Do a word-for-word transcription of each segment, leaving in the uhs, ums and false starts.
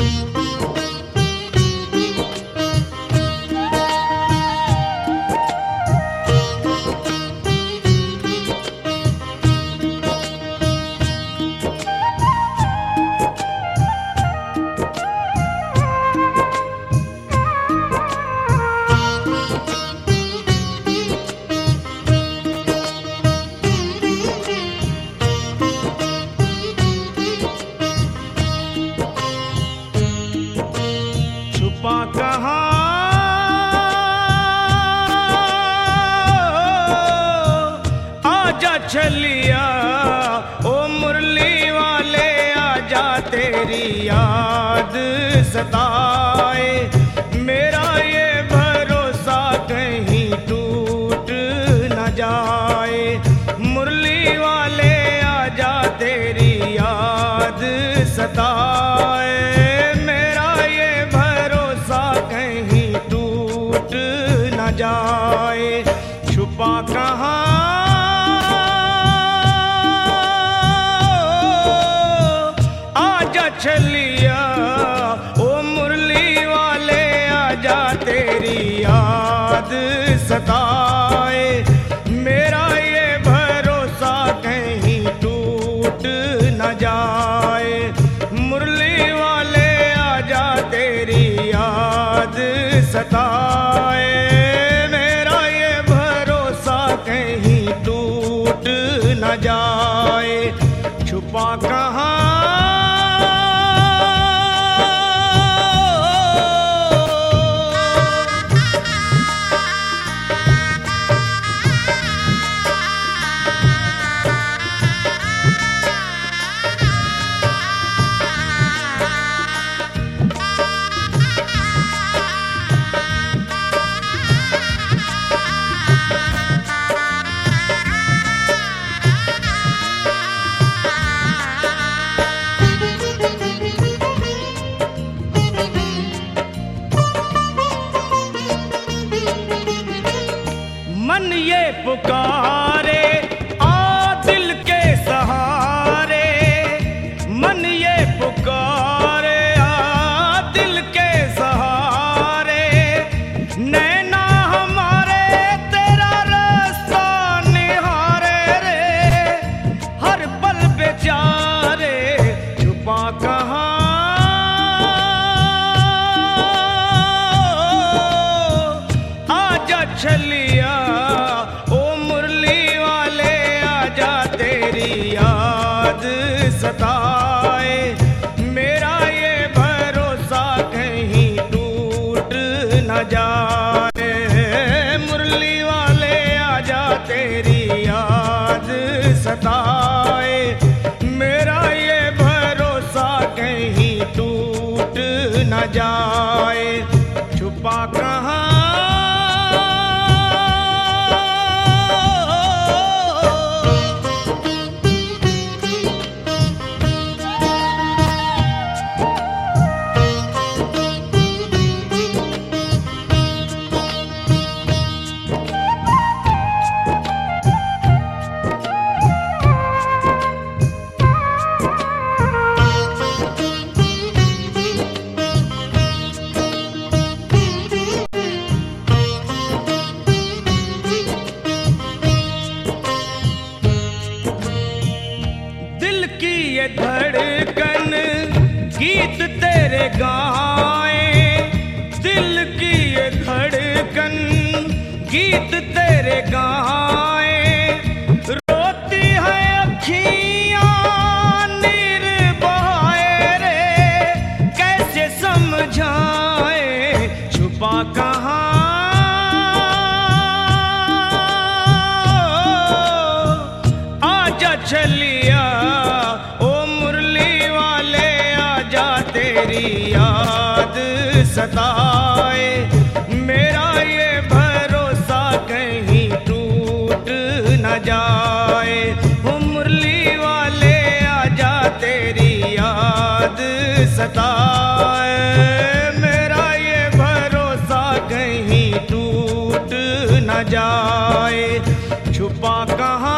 छुपा कहाँ आजा छलिया, ओ मुरली वाले आजा, तेरी याद सताए। मेरा ये भरोसा कहीं टूट न जाए। मुरली वाले आजा, तेरी याद सताए। मेरा ये भरोसा कहीं टूट न जाए। छुपा कहाँ आजा छलिया, ओ मुरली वाले आजा, तेरी याद सताए। मेरा ये भरोसा कहीं टूट न जाए। मुरली वाले आजा, तेरी याद सताए। मेरा ये भरोसा कहीं टूट न जाए। छुपा कहाँ मन ये पुकारे आ दिल के सहारे। मन ये पुकारे आ दिल के सहारे। नैना हमारे तेरा रास्ता निहारे रे, हर पल बेचारे। छुपा कहाँ आजा छलिया, ओ मुरली वाले आजा, तेरी याद सताए। मेरा ये भरोसा कहीं टूट न जाए। मुरली वाले आजा, तेरी याद सताए। मेरा ये भरोसा कहीं टूट न जाए। छुपा कहाँ ये धड़कन गीत तेरे गाए। दिल की ये धड़कन गीत तेरे गाए। रोती है अखियाँ नीर बहाए रे, कैसे समझाए। छुपा कहाँ आजा छलिया, तेरी याद सताए। मेरा ये भरोसा कहीं टूट न जाए। ओ मुरली वाले आजा, तेरी याद सताए। मेरा ये भरोसा कहीं टूट न जाए। छुपा कहाँ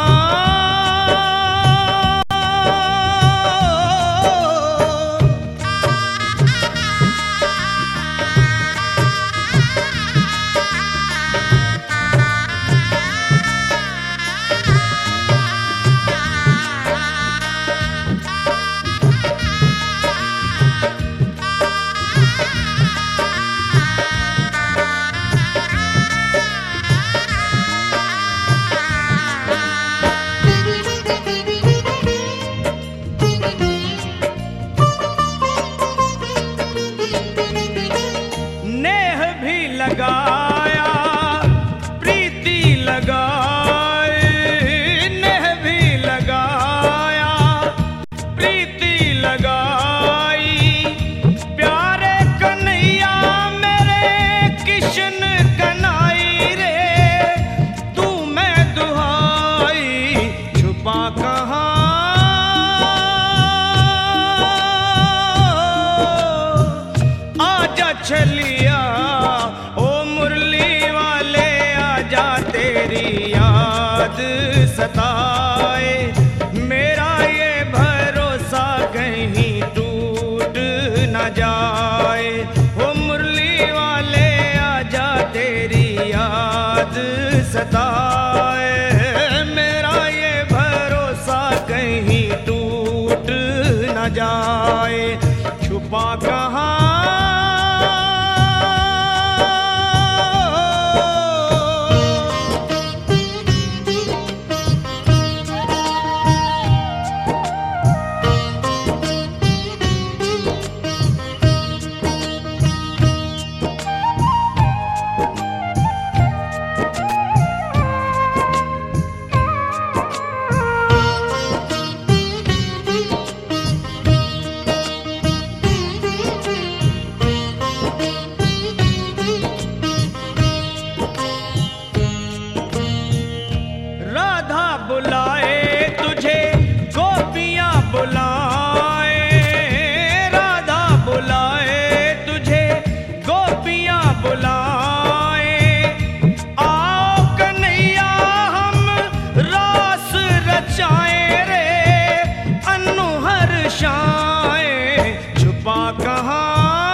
कहाँ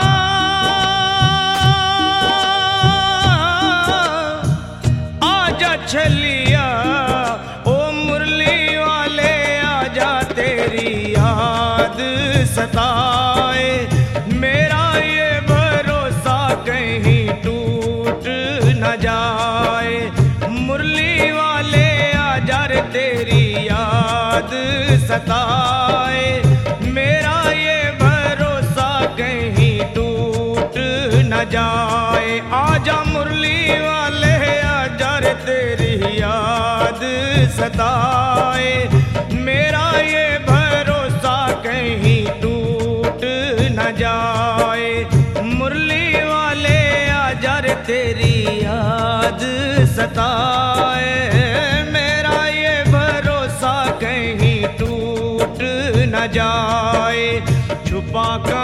आजा छलिया ओ मुरली वाले आजा तेरी याद सताए मेरा ये भरोसा कहीं टूट न जाए मुरली वाले आजा रे तेरी याद सताए मेरा ये भरोसा कहीं टूट न जाए आजा मुरली वाले आजा रे तेरी याद सताए मेरा ये भरोसा कहीं टूट न जाए मुरली वाले आजा रे तेरी याद सताए मेरा ये भरोसा कहीं टूट न जाए छुपा कर